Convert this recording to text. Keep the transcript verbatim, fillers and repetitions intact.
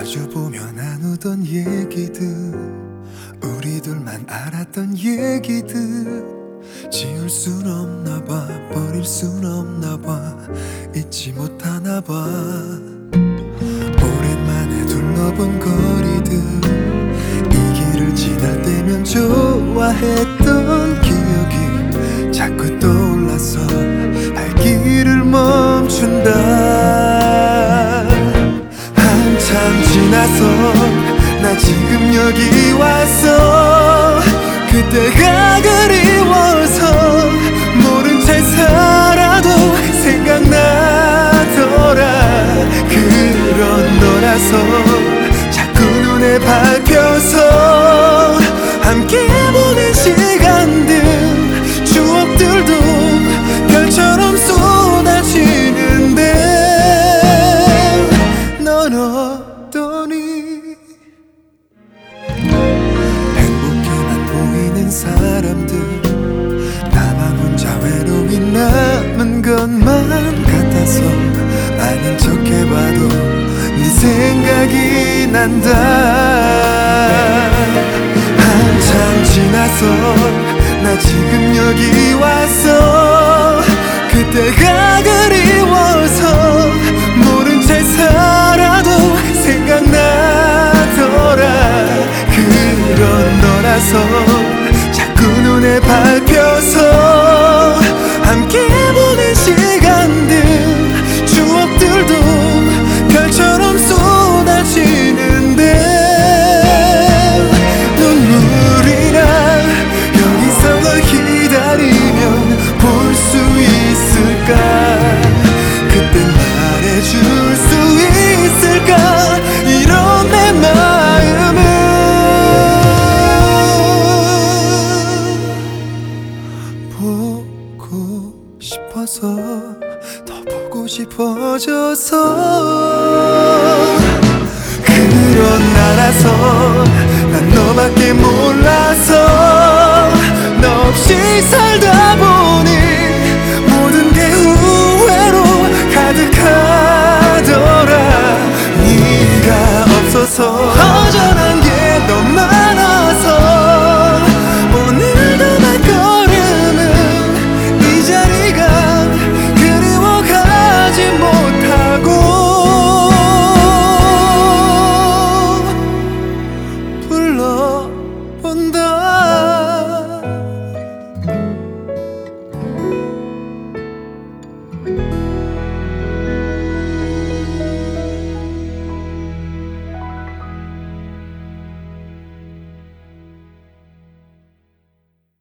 마주보며 나누던 얘기들, 우리 둘만 알았던 얘기들, 지울 순 없나 봐, 버릴 순 없나 봐, 잊지 못하나 봐. 오랜만에 둘러본 거리들, 이 길을 지날 때면 좋아했던 기억이 자꾸 떠올라서 발길을 멈춘다. 한참 지나서 나 지금 여기 왔어. 그때가 그리워서 모른 채 살아도 생각나더라. 그런 너라서 자꾸 눈에 밟혀서 함께 보낸 시간들, 추억들도 별처럼 쏟아지는데 넌 어떠니? 행복해만 보이는 사람들, 나만 혼자 외로이 남은 것만 같아서 아닌 척 해봐도 네 생각이 난다. 한참 지나서 나 지금 여기 왔어. 그때가 그리워서 모른 채 살아도 생각나더라. 그런 너라서 자꾸 눈에 밟혀서 함께 보낸 시간들, 추억들도 별처럼 쏟아지는데 눈물이 나. 여기서 널 기다리면 볼 수 있을까? 그때 말해줄 수 있을까? 이런 내 마음은 보고 싶어서, 더 보고 싶어져서. 그런 나라서 난 너밖에 몰라서 너 없이 살다 보니 모든 게 후회로 가득하더라. 네가 없어서 허전한 게 너무 많아서 오늘도 발걸음은 이 자리가 그리워가지 못하고 불러본다.